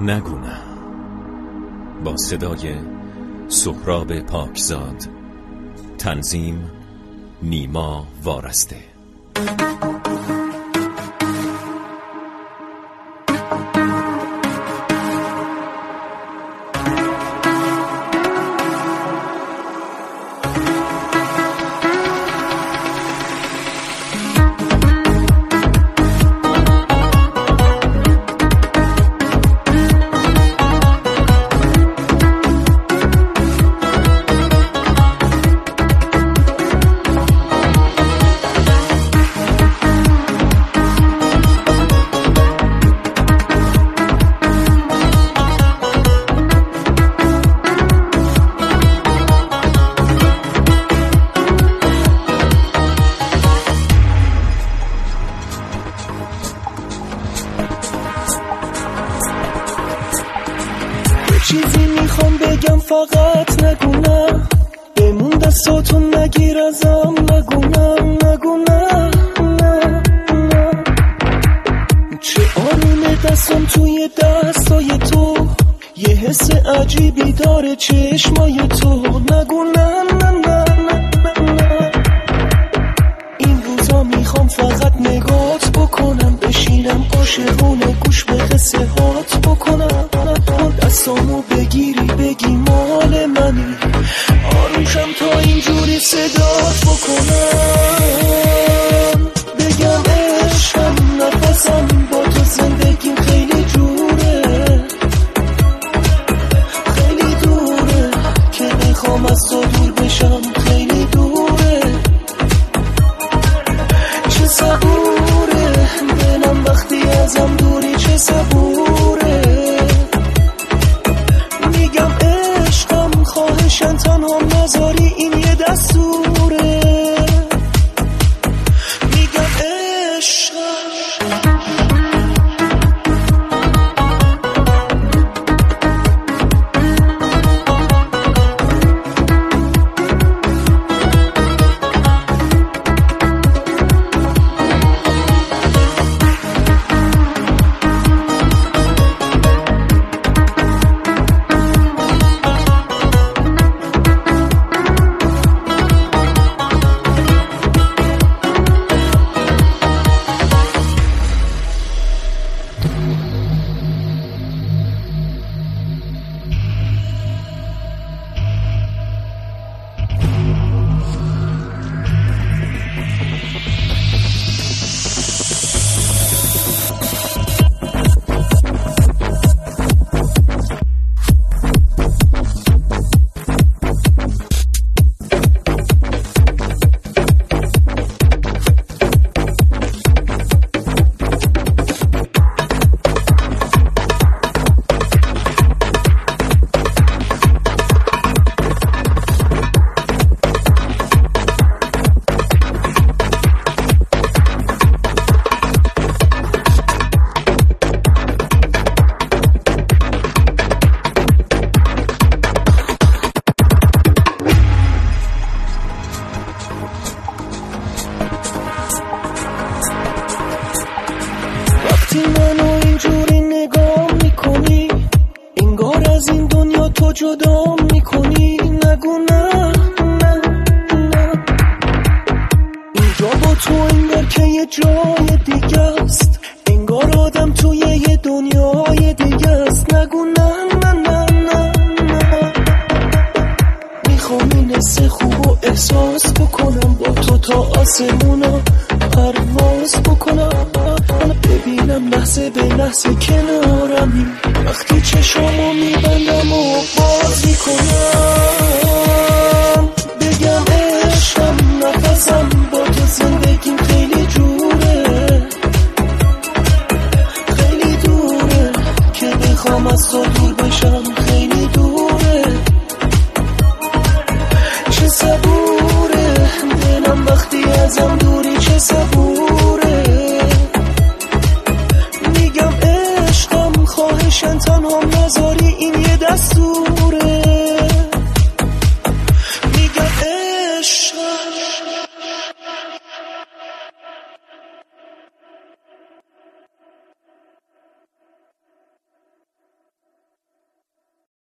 نگونه با صدای سهراب پاکزاد، تنظیم نیما وارسته. چیزی میخوام بگم فقط نگونم، بمون دستاتون نگیر ازم، نگونم چه آرومه دستم توی دستای تو، یه حس عجیبی داره چشمای تو، نگونم این روزا میخوام فقط نگات بکنم، بشینم عاشقونه گوش به قصه هات بکنم، دستامو بگیری بگی مال منی، آروشم تا اینجوری صدات بکنم، بگم عشقم نفسم با تو زندگیم خیلی جوره، خیلی دوره که میخوام از تو دور بشم، خیلی دوره، چه صبوره دلم وقتی ازم دوری، چه صبوره، میگم عشقم خواهشن تنها نذاری، این یه دستوره، میگم عشقم. وقتی منو اینجوری نگاه میکنی، انگار از این دنیا تو جدا میکنی، نگو نه اینجا با تو انگار که یه جای دیگه است، انگار آدم توی یه دنیای دیگه است، نگو نه میخوام این حس خوب و احساس بکنم، با تو تا آسمونا پرواز بکنم، ببینم لحظه به لحظه کنارمی، وقتی چشامو میبندم و باز میکنم، بگم عشقم نفسم با تو زندگیم خیلی جوره، خیلی دوره که بخوام از تو دور بشم، خیلی دوره، چه صبوره دلم وقتی ازم دوری، چه صبوره، میگم عشقم خواهشن تنها نذاری، این یه دستوره.